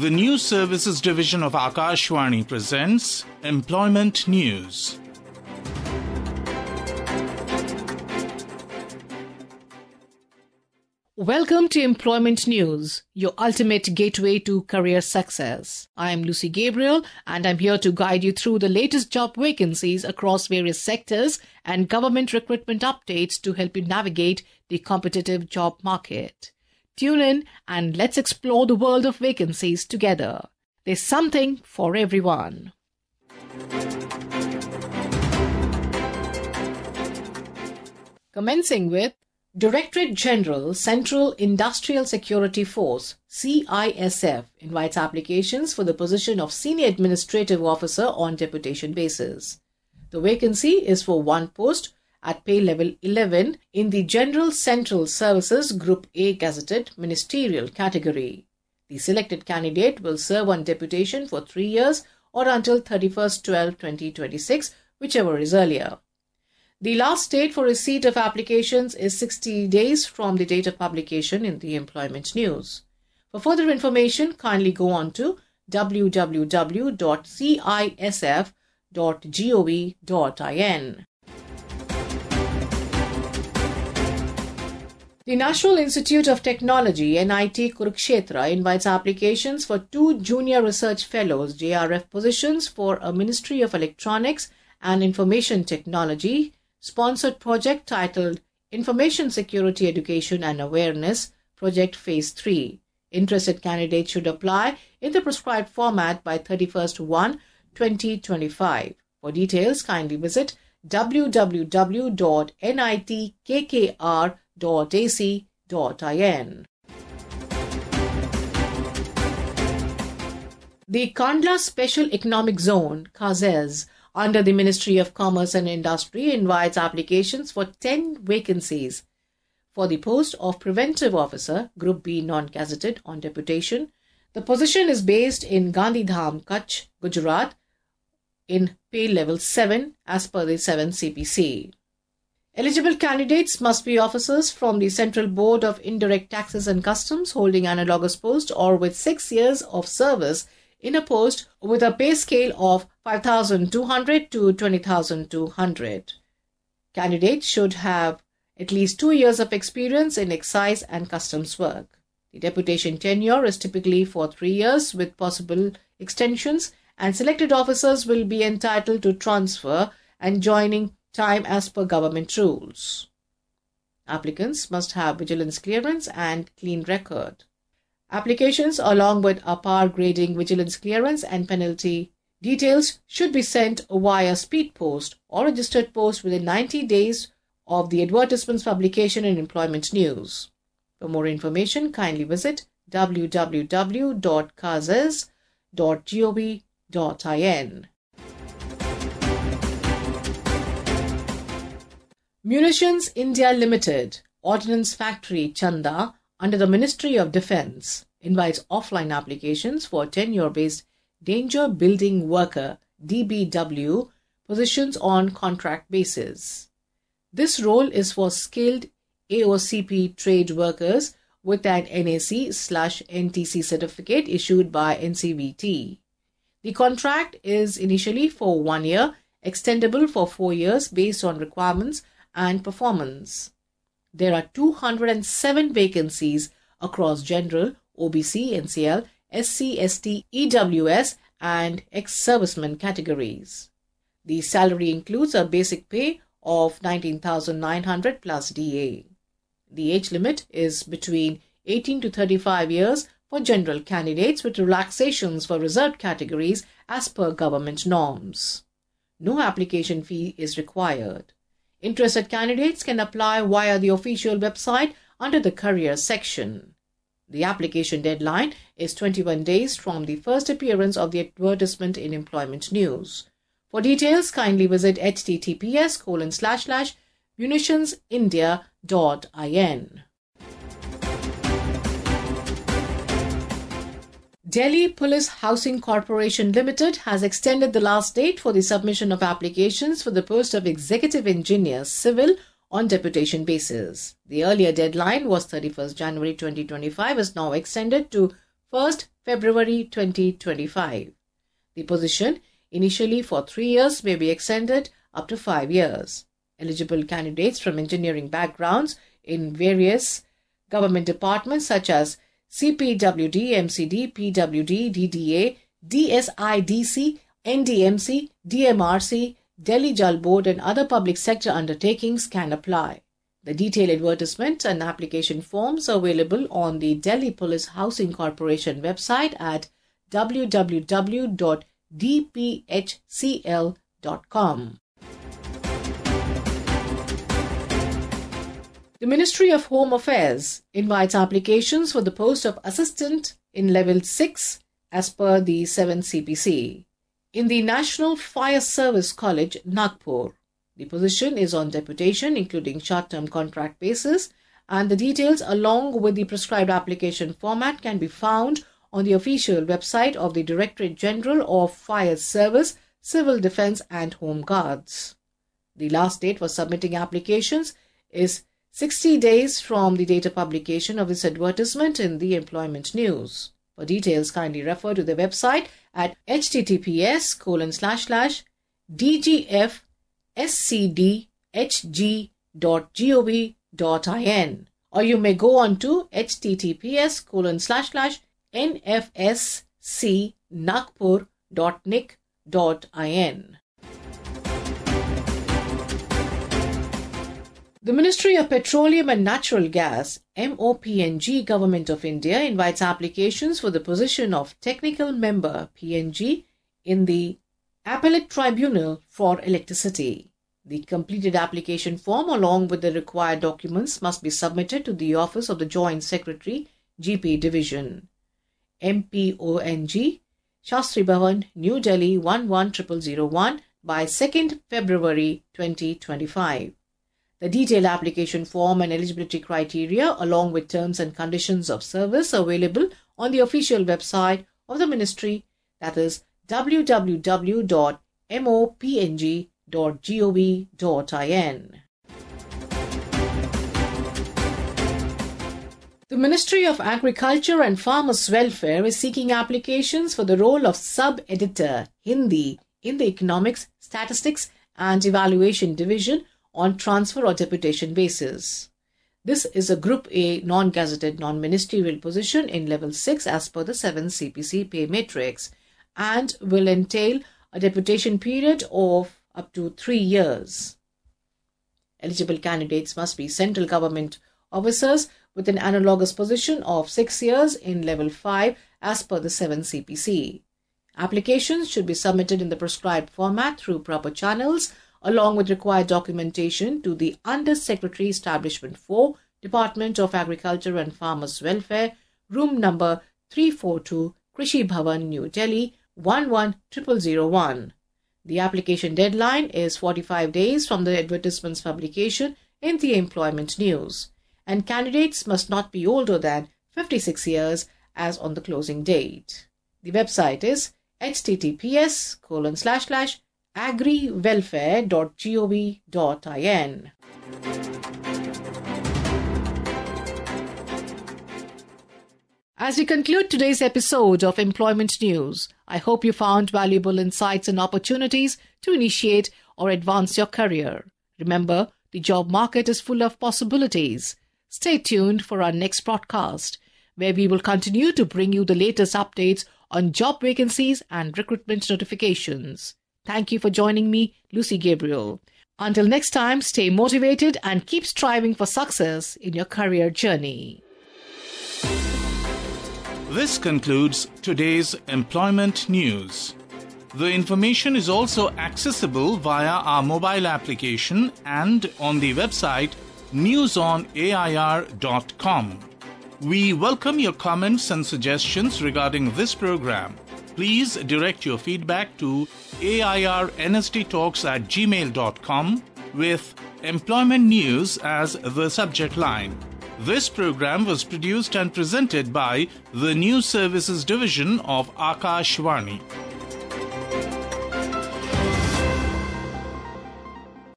The News Services Division of Akashvani presents Employment News. Welcome to Employment News, your ultimate gateway to career success. I am Lucy Gabriel and I'm here to guide you through the latest job vacancies across various sectors and government recruitment updates to help you navigate the competitive job market. Tune in and let's explore the world of vacancies together. There's something for everyone. Commencing with Directorate General Central Industrial Security Force CISF invites applications for the position of Senior Administrative Officer on deputation basis. The vacancy is for one post at pay level 11 in the General Central Services Group A gazetted ministerial category. The selected candidate will serve on deputation for 3 years or until 31st/12/2026, whichever is earlier. The last date for receipt of applications is 60 days from the date of publication in the Employment News. For further information, kindly go on to www.cisf.gov.in. The National Institute of Technology NIT Kurukshetra invites applications for 2 Junior Research Fellows JRF positions for a Ministry of Electronics and Information Technology sponsored project titled Information Security Education and Awareness Project Phase 3. Interested candidates should apply in the prescribed format by 31st/1/2025. For details, kindly visit www.nitkkr.ac.in. The Kandla Special Economic Zone, KAZEZ, under the Ministry of Commerce and Industry invites applications for 10 vacancies. For the post of Preventive Officer, Group B non-gazetted on deputation, the position is based in Gandhidham, Kutch, Gujarat, in pay level 7 as per the 7 CPC. Eligible candidates must be officers from the Central Board of Indirect Taxes and Customs holding analogous post or with 6 years of service in a post with a pay scale of 5,200 to 20,200. Candidates should have at least 2 years of experience in excise and customs work. The deputation tenure is typically for 3 years with possible extensions, and selected officers will be entitled to transfer and joining time as per government rules. Applicants must have vigilance clearance and clean record. Applications along with a power grading vigilance clearance and penalty details should be sent via speed post or registered post within 90 days of the advertisement's publication in Employment News. For more information, kindly visit www.kazes.gov.in. Munitions India Limited, Ordnance Factory, Chanda, under the Ministry of Defence, invites offline applications for tenure-based Danger Building Worker DBW positions on contract basis. This role is for skilled AOCP trade workers with an NAC/NTC certificate issued by NCVT. The contract is initially for 1 year, extendable for 4 years based on requirements and performance. There are 207 vacancies across General, OBC, NCL, SC, ST, EWS and ex-servicemen categories. The salary includes a basic pay of 19,900 plus DA. The age limit is between 18 to 35 years for general candidates with relaxations for reserved categories as per government norms. No application fee is required. Interested candidates can apply via the official website under the career section. The application deadline is 21 days from the first appearance of the advertisement in Employment News. For details, kindly visit https://munitionsindia.in. Delhi Police Housing Corporation Limited has extended the last date for the submission of applications for the post of Executive Engineer Civil on deputation basis. The earlier deadline was 31st January 2025 is now extended to 1st February 2025. The position, initially for 3 years, may be extended up to 5 years. Eligible candidates from engineering backgrounds in various government departments such as CPWD, MCD, PWD, DDA, DSIDC, NDMC, DMRC, Delhi Jal Board and other public sector undertakings can apply. The detailed advertisement and application forms are available on the Delhi Police Housing Corporation website at www.dphcl.com. The Ministry of Home Affairs invites applications for the post of Assistant in Level 6 as per the 7 CPC. In the National Fire Service College, Nagpur. The position is on deputation, including short-term contract basis, and the details along with the prescribed application format can be found on the official website of the Directorate General of Fire Service, Civil Defence and Home Guards. The last date for submitting applications is 60 days from the date of publication of this advertisement in the Employment News. For details, kindly refer to the website at https://dgfscdhg.gov.in, or you may go on to https://nfscnagpur.nic.in. The Ministry of Petroleum and Natural Gas, MOPNG, Government of India invites applications for the position of Technical Member PNG in the Appellate Tribunal for Electricity. The completed application form along with the required documents must be submitted to the Office of the Joint Secretary, GP Division, MPONG, Shastri Bhavan, New Delhi 110001 by 2nd February 2025. The detailed application form and eligibility criteria along with terms and conditions of service are available on the official website of the ministry, that is www.mopng.gov.in. The Ministry of Agriculture and Farmers' Welfare is seeking applications for the role of Sub-Editor Hindi in the Economics, Statistics and Evaluation Division on transfer or deputation basis. This is a Group A non-gazetted non-ministerial position in Level 6 as per the 7 CPC pay matrix and will entail a deputation period of up to 3 years. Eligible candidates must be central government officers with an analogous position of 6 years in Level 5 as per the 7 CPC. Applications should be submitted in the prescribed format through proper channels along with required documentation to the Under Secretary Establishment 4, Department of Agriculture and Farmers' Welfare, room number 342, Krishi Bhavan, New Delhi 110001. The application deadline is 45 days from the advertisement's publication in the Employment News, and candidates must not be older than 56 years as on the closing date. The website is https://agriwelfare.gov.in. As we conclude today's episode of Employment News, I hope you found valuable insights and opportunities to initiate or advance your career. Remember, the job market is full of possibilities. Stay tuned for our next broadcast, where we will continue to bring you the latest updates on job vacancies and recruitment notifications. Thank you for joining me, Lucy Gabriel. Until next time, stay motivated and keep striving for success in your career journey. This concludes today's Employment News. The information is also accessible via our mobile application and on the website newsonair.com. We welcome your comments and suggestions regarding this program. Please direct your feedback to airnsttalks@gmail.com with Employment News as the subject line. This program was produced and presented by the News Services Division of Akashvani.